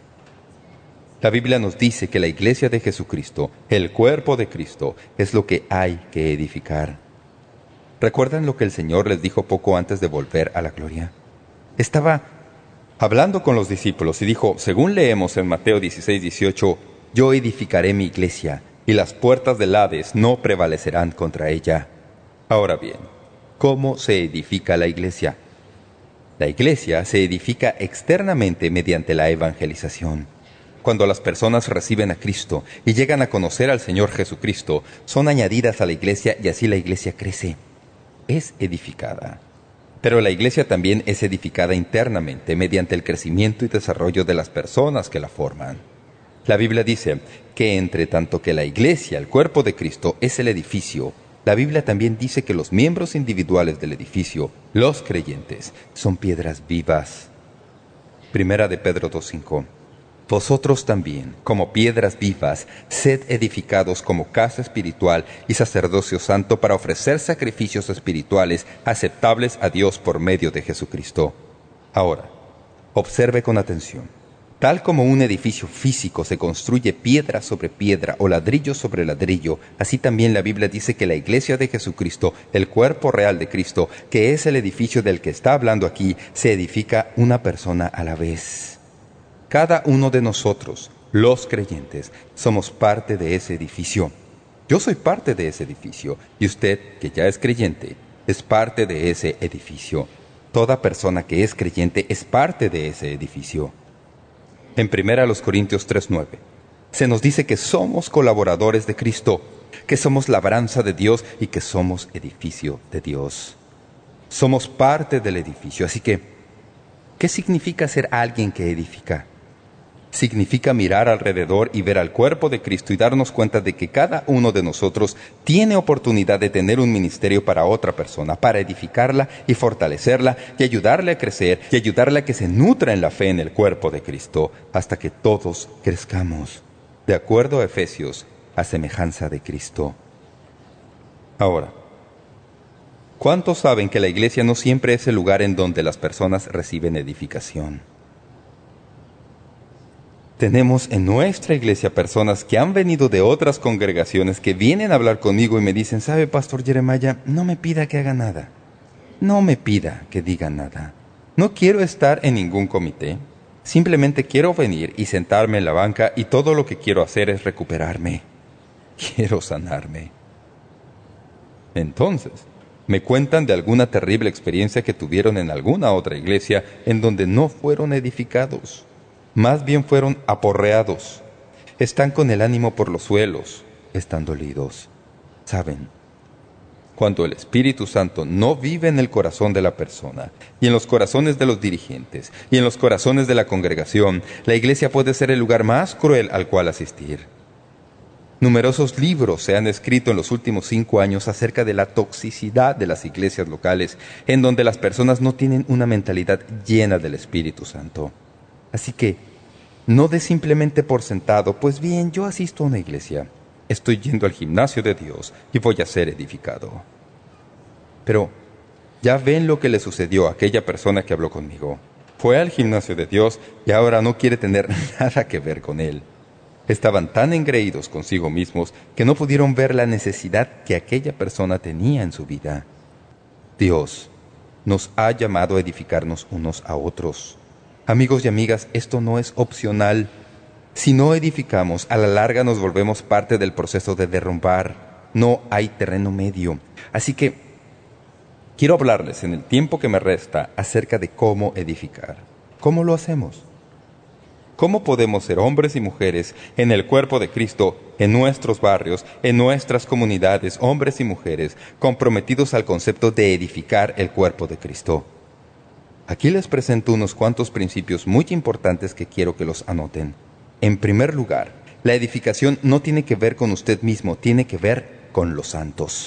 La Biblia nos dice que la iglesia de Jesucristo, el cuerpo de Cristo, es lo que hay que edificar. ¿Recuerdan lo que el Señor les dijo poco antes de volver a la gloria? Estaba hablando con los discípulos y dijo, según leemos en Mateo dieciséis, dieciocho, yo edificaré mi iglesia y las puertas del Hades no prevalecerán contra ella. Ahora bien, ¿cómo se edifica la iglesia? La iglesia se edifica externamente mediante la evangelización. Cuando las personas reciben a Cristo y llegan a conocer al Señor Jesucristo, son añadidas a la iglesia y así la iglesia crece. Es edificada. Pero la iglesia también es edificada internamente mediante el crecimiento y desarrollo de las personas que la forman. La Biblia dice que entre tanto que la iglesia, el cuerpo de Cristo, es el edificio, la Biblia también dice que los miembros individuales del edificio, los creyentes, son piedras vivas. Primera de Pedro dos cinco. Vosotros también, como piedras vivas, sed edificados como casa espiritual y sacerdocio santo para ofrecer sacrificios espirituales aceptables a Dios por medio de Jesucristo. Ahora, observe con atención. Tal como un edificio físico se construye piedra sobre piedra o ladrillo sobre ladrillo, así también la Biblia dice que la iglesia de Jesucristo, el cuerpo real de Cristo, que es el edificio del que está hablando aquí, se edifica una persona a la vez. Cada uno de nosotros, los creyentes, somos parte de ese edificio. Yo soy parte de ese edificio y usted, que ya es creyente, es parte de ese edificio. Toda persona que es creyente es parte de ese edificio. En primera Corintios tres nueve, se nos dice que somos colaboradores de Cristo, que somos labranza de Dios y que somos edificio de Dios. Somos parte del edificio. Así que, ¿qué significa ser alguien que edifica? Significa mirar alrededor y ver al cuerpo de Cristo y darnos cuenta de que cada uno de nosotros tiene oportunidad de tener un ministerio para otra persona, para edificarla y fortalecerla y ayudarle a crecer y ayudarle a que se nutra en la fe en el cuerpo de Cristo hasta que todos crezcamos, de acuerdo a Efesios, a semejanza de Cristo. Ahora, ¿cuántos saben que la iglesia no siempre es el lugar en donde las personas reciben edificación? Tenemos en nuestra iglesia personas que han venido de otras congregaciones que vienen a hablar conmigo y me dicen, ¿sabe, Pastor Jeremiah? No me pida que haga nada. No me pida que diga nada. No quiero estar en ningún comité. Simplemente quiero venir y sentarme en la banca y todo lo que quiero hacer es recuperarme. Quiero sanarme. Entonces, me cuentan de alguna terrible experiencia que tuvieron en alguna otra iglesia en donde no fueron edificados. Más bien fueron aporreados. Están con el ánimo por los suelos. Están dolidos. ¿Saben? Cuando el Espíritu Santo no vive en el corazón de la persona, y en los corazones de los dirigentes, y en los corazones de la congregación, la iglesia puede ser el lugar más cruel al cual asistir. Numerosos libros se han escrito en los últimos cinco años acerca de la toxicidad de las iglesias locales, en donde las personas no tienen una mentalidad llena del Espíritu Santo. Así que, no dé simplemente por sentado, pues bien, yo asisto a una iglesia, estoy yendo al gimnasio de Dios y voy a ser edificado. Pero, ya ven lo que le sucedió a aquella persona que habló conmigo. Fue al gimnasio de Dios y ahora no quiere tener nada que ver con él. Estaban tan engreídos consigo mismos que no pudieron ver la necesidad que aquella persona tenía en su vida. Dios nos ha llamado a edificarnos unos a otros. Amigos y amigas, esto no es opcional. Si no edificamos, a la larga nos volvemos parte del proceso de derrumbar. No hay terreno medio. Así que quiero hablarles en el tiempo que me resta acerca de cómo edificar. ¿Cómo lo hacemos? ¿Cómo podemos ser hombres y mujeres en el cuerpo de Cristo, en nuestros barrios, en nuestras comunidades, hombres y mujeres, comprometidos al concepto de edificar el cuerpo de Cristo? Aquí les presento unos cuantos principios muy importantes que quiero que los anoten. En primer lugar, la edificación no tiene que ver con usted mismo, tiene que ver con los santos.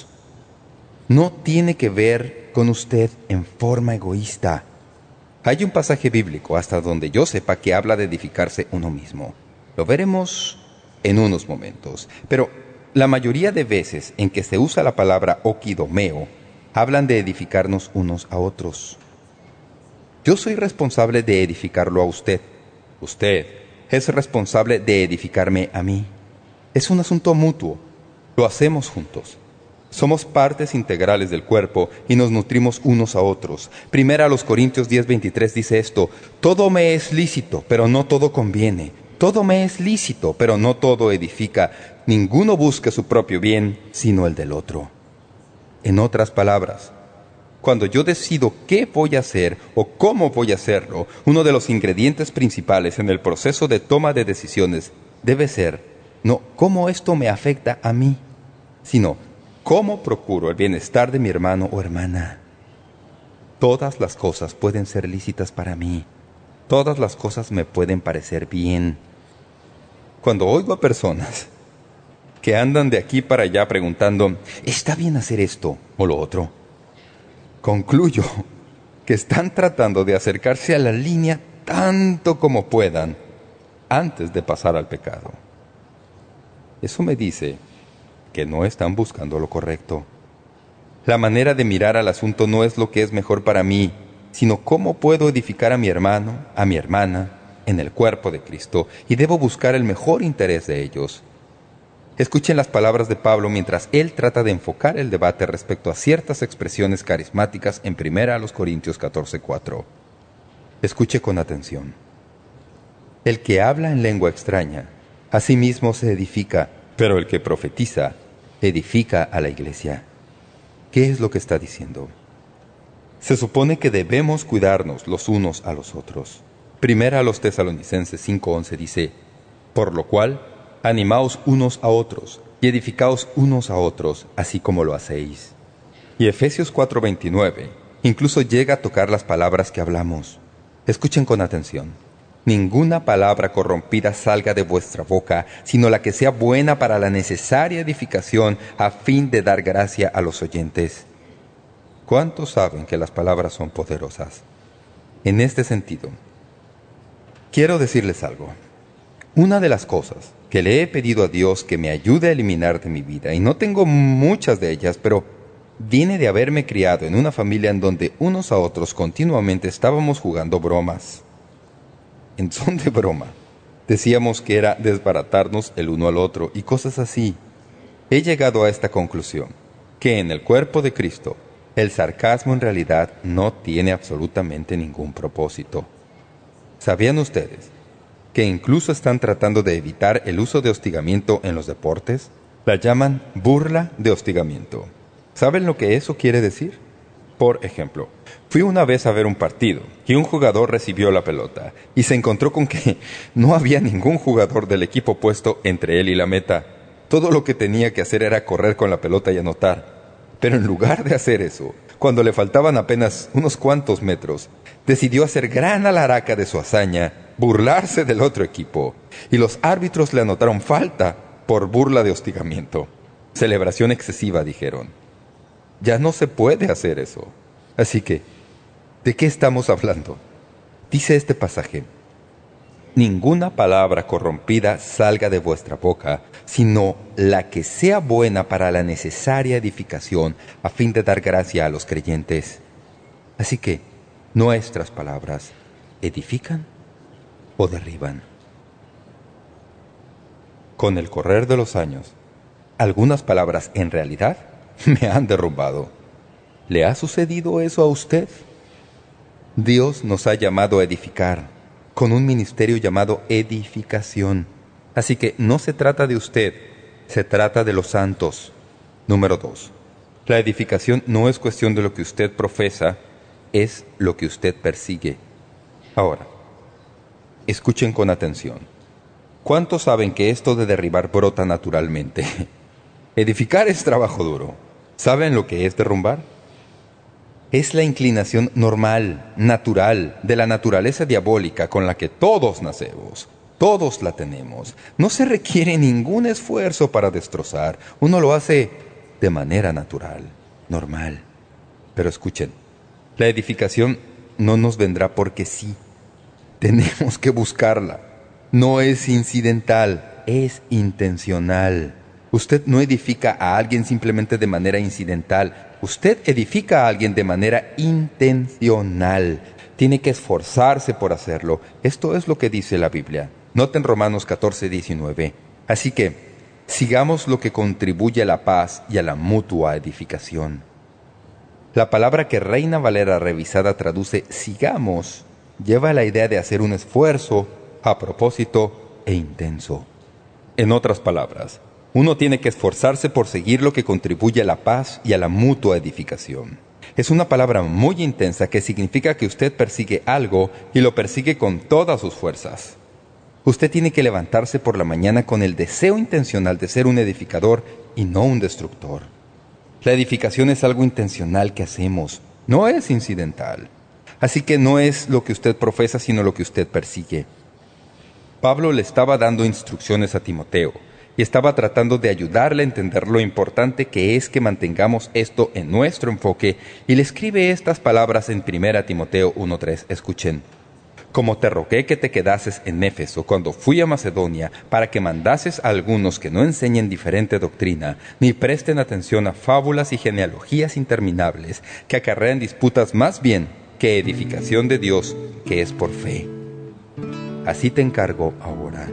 No tiene que ver con usted en forma egoísta. Hay un pasaje bíblico, hasta donde yo sepa, que habla de edificarse uno mismo. Lo veremos en unos momentos. Pero la mayoría de veces en que se usa la palabra okidomeo, hablan de edificarnos unos a otros. Yo soy responsable de edificarlo a usted. Usted es responsable de edificarme a mí. Es un asunto mutuo. Lo hacemos juntos. Somos partes integrales del cuerpo y nos nutrimos unos a otros. Primera a los Corintios diez veintitrés dice esto: todo me es lícito, pero no todo conviene. Todo me es lícito, pero no todo edifica. Ninguno busca su propio bien, sino el del otro. En otras palabras, cuando yo decido qué voy a hacer o cómo voy a hacerlo, uno de los ingredientes principales en el proceso de toma de decisiones debe ser no cómo esto me afecta a mí, sino cómo procuro el bienestar de mi hermano o hermana. Todas las cosas pueden ser lícitas para mí. Todas las cosas me pueden parecer bien. Cuando oigo a personas que andan de aquí para allá preguntando, ¿está bien hacer esto o lo otro?, concluyo que están tratando de acercarse a la línea tanto como puedan antes de pasar al pecado. Eso me dice que no están buscando lo correcto. La manera de mirar al asunto no es lo que es mejor para mí, sino cómo puedo edificar a mi hermano, a mi hermana, en el cuerpo de Cristo, y debo buscar el mejor interés de ellos. Escuchen las palabras de Pablo mientras él trata de enfocar el debate respecto a ciertas expresiones carismáticas en Primera a los Corintios catorce cuatro. Escuche con atención. El que habla en lengua extraña, a sí mismo se edifica, pero el que profetiza, edifica a la iglesia. ¿Qué es lo que está diciendo? Se supone que debemos cuidarnos los unos a los otros. Primera a los Tesalonicenses cinco once dice, por lo cual, animaos unos a otros y edificaos unos a otros, así como lo hacéis. Y Efesios cuatro veintinueve Incluso llega a tocar las palabras que hablamos. Escuchen con atención. Ninguna palabra corrompida salga de vuestra boca, sino la que sea buena para la necesaria edificación a fin de dar gracia a los oyentes. ¿Cuántos saben que las palabras son poderosas? En este sentido, quiero decirles algo. Una de las cosas que le he pedido a Dios que me ayude a eliminar de mi vida, y no tengo muchas de ellas, pero viene de haberme criado en una familia en donde unos a otros continuamente estábamos jugando bromas. En son de broma, decíamos que era desbaratarnos el uno al otro y cosas así. He llegado a esta conclusión, que en el cuerpo de Cristo, el sarcasmo en realidad no tiene absolutamente ningún propósito. ¿Sabían ustedes que incluso están tratando de evitar el uso de hostigamiento en los deportes? La llaman burla de hostigamiento. ¿Saben lo que eso quiere decir? Por ejemplo, fui una vez a ver un partido y un jugador recibió la pelota y se encontró con que no había ningún jugador del equipo opuesto entre él y la meta. Todo lo que tenía que hacer era correr con la pelota y anotar. Pero en lugar de hacer eso, cuando le faltaban apenas unos cuantos metros, decidió hacer gran alaraca de su hazaña, burlarse del otro equipo, y los árbitros le anotaron falta por burla de hostigamiento. Celebración excesiva, dijeron. Ya no se puede hacer eso. Así que, ¿de qué estamos hablando? Dice este pasaje: ninguna palabra corrompida salga de vuestra boca, sino la que sea buena para la necesaria edificación, a fin de dar gracia a los creyentes. Así que, nuestras palabras, ¿edifican o derriban? Con el correr de los años, algunas palabras en realidad me han derrumbado. ¿Le ha sucedido eso a usted? Dios nos ha llamado a edificar, con un ministerio llamado edificación. Así que no se trata de usted, se trata de los santos. Número dos. La edificación no es cuestión de lo que usted profesa, es lo que usted persigue. Ahora, escuchen con atención. ¿Cuántos saben que esto de derribar brota naturalmente? Edificar es trabajo duro. ¿Saben lo que es derrumbar? Es la inclinación normal, natural, de la naturaleza diabólica con la que todos nacemos. Todos la tenemos. No se requiere ningún esfuerzo para destrozar. Uno lo hace de manera natural, normal. Pero escuchen, la edificación no nos vendrá porque sí. Tenemos que buscarla. No es incidental, es intencional. Usted no edifica a alguien simplemente de manera incidental. Usted edifica a alguien de manera intencional. Tiene que esforzarse por hacerlo. Esto es lo que dice la Biblia. Noten Romanos catorce, diecinueve. Así que, sigamos lo que contribuye a la paz y a la mutua edificación. La palabra que Reina Valera revisada traduce sigamos, lleva la idea de hacer un esfuerzo a propósito e intenso. En otras palabras, uno tiene que esforzarse por seguir lo que contribuye a la paz y a la mutua edificación. Es una palabra muy intensa que significa que usted persigue algo y lo persigue con todas sus fuerzas. Usted tiene que levantarse por la mañana con el deseo intencional de ser un edificador y no un destructor. La edificación es algo intencional que hacemos, no es incidental. Así que no es lo que usted profesa, sino lo que usted persigue. Pablo le estaba dando instrucciones a Timoteo y estaba tratando de ayudarle a entender lo importante que es que mantengamos esto en nuestro enfoque, y le escribe estas palabras en primera Timoteo uno tres. Escuchen. Como te rogué que te quedases en Éfeso cuando fui a Macedonia, para que mandases a algunos que no enseñen diferente doctrina, ni presten atención a fábulas y genealogías interminables, que acarrean disputas más bien que edificación de Dios, que es por fe. Así te encargo ahora.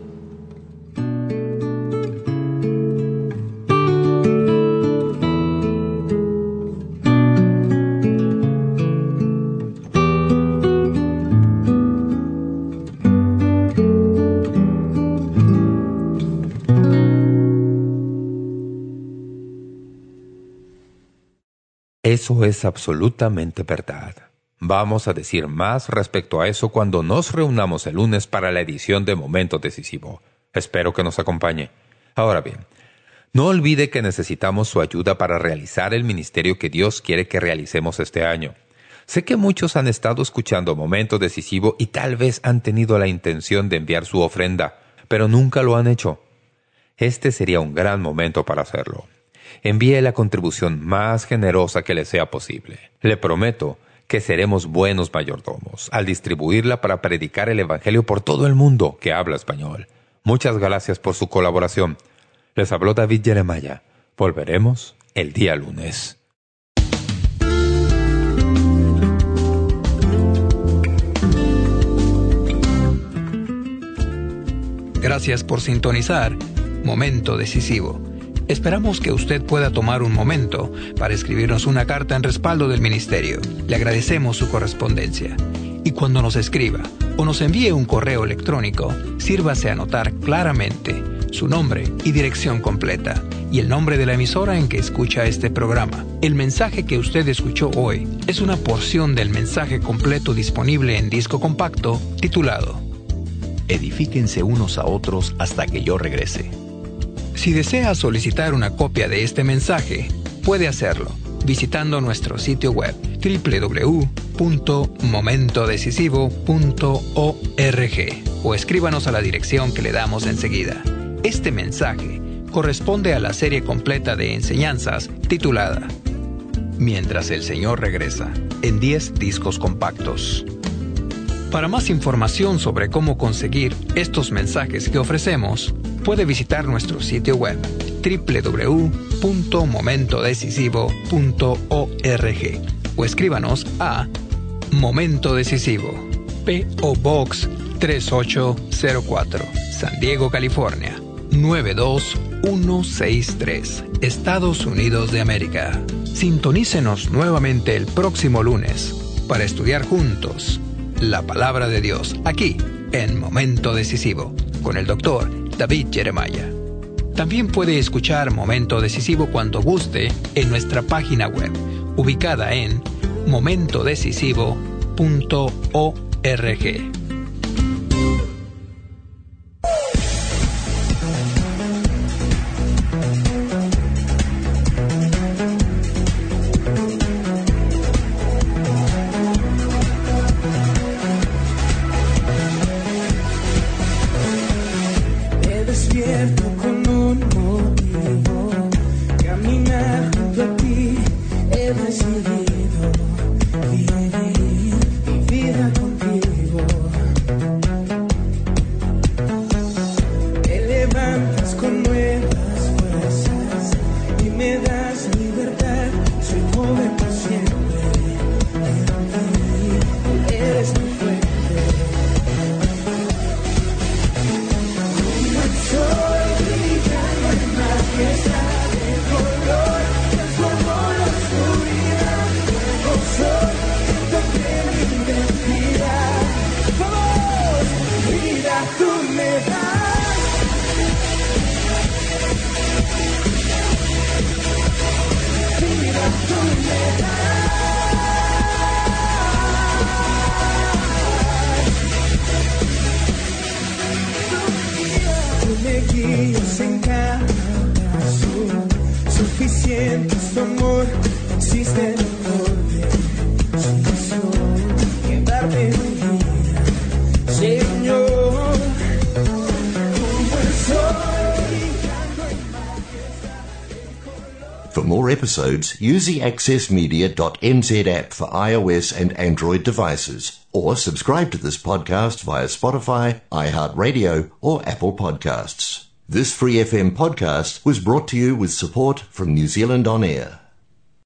Eso es absolutamente verdad. Vamos a decir más respecto a eso cuando nos reunamos el lunes para la edición de Momento Decisivo. Espero que nos acompañe. Ahora bien, No olvide que necesitamos su ayuda para realizar el ministerio que Dios quiere que realicemos este año. Sé que muchos han estado escuchando Momento Decisivo y tal vez han tenido la intención de enviar su ofrenda, pero nunca lo han hecho. Este sería un gran momento para hacerlo. Envíe la contribución más generosa que le sea posible. Le prometo que seremos buenos mayordomos al distribuirla para predicar el Evangelio por todo el mundo que habla español. Muchas gracias por su colaboración. Les habló David Jeremiah. Volveremos el día lunes.
Gracias por sintonizar Momento Decisivo. Esperamos que usted pueda tomar un momento para escribirnos una carta en respaldo del ministerio. Le agradecemos su correspondencia. Y cuando nos escriba o nos envíe un correo electrónico, sírvase a anotar claramente su nombre y dirección completa y el nombre de la emisora en que escucha este programa. El mensaje que usted escuchó hoy es una porción del mensaje completo disponible en disco compacto titulado Edifíquense unos a otros hasta que yo regrese. Si desea solicitar una copia de este mensaje, puede hacerlo visitando nuestro sitio web doble u doble u doble u punto momento decisivo punto org o escríbanos a la dirección que le damos enseguida. Este mensaje corresponde a la serie completa de enseñanzas titulada Mientras el Señor regresa, en diez discos compactos. Para más información sobre cómo conseguir estos mensajes que ofrecemos, puede visitar nuestro sitio web doble u doble u doble u punto momento decisivo punto org o escríbanos a Momento Decisivo, P O Box tres ocho cero cuatro, San Diego, California, nueve dos uno seis tres, Estados Unidos de América. Sintonícenos nuevamente el próximo lunes para estudiar juntos la Palabra de Dios, aquí en Momento Decisivo, con el doctor David Jeremiah. También puede escuchar Momento Decisivo cuando guste en nuestra página web, ubicada en momento decisivo punto org.
Suficiente su amor, existe el amor de Jesús, que darme mi vida, Señor, como el sol brillando en majestad.
For more episodes, use the access media dot n z app for iOS and Android devices, or subscribe to this podcast via Spotify, iHeartRadio, or Apple Podcasts. This Free F M podcast was brought to you with support from New Zealand On Air.